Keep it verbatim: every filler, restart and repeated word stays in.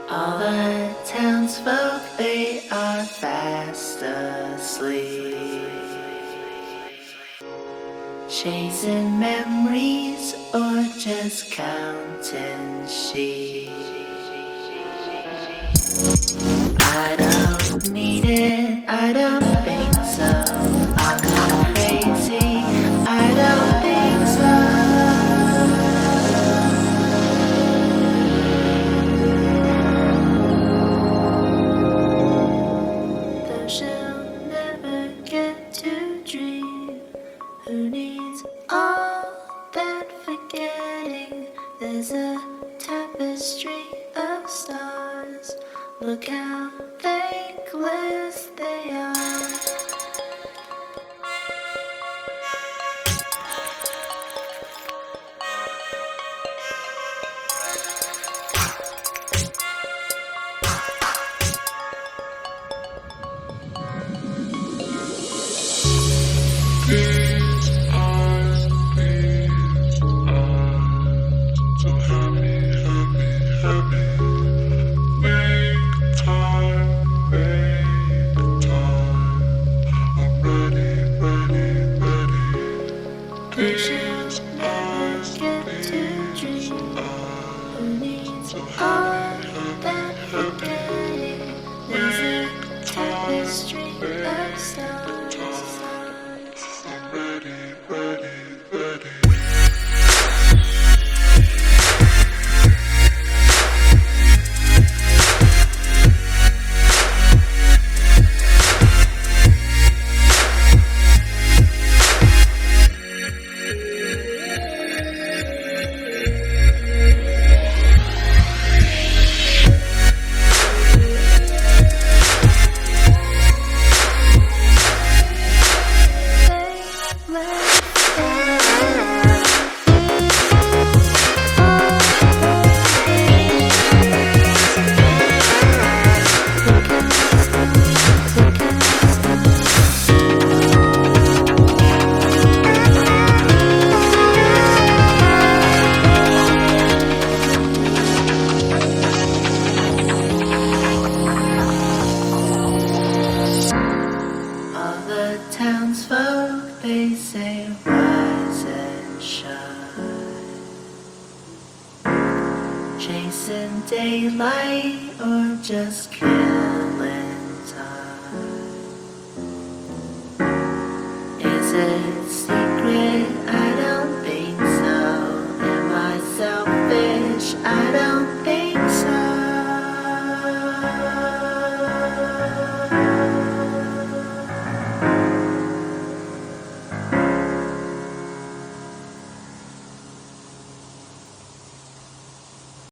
All the townsfolk, they are fast asleep, chasing memories or just counting sheep. I don't need it, I don't think so. I'm not crazy, I don't think so. Though she'll never get to dream, who needs all that forgetting? There's a tapestry of stars. Look how thankless they are. These eyes, these eyes, so happy, happy, happy. Make time, make time. I'm ready, ready, ready. They should These never eyes, get to these dream. eyes, Who needs so all happy, that happy, happy. forgetting? There's a Make tapestry time, of make stars. time. I'm ready, ready, ready. All the townsfolk, they say rise and shine, chasing daylight or just killing time. Is it sleep?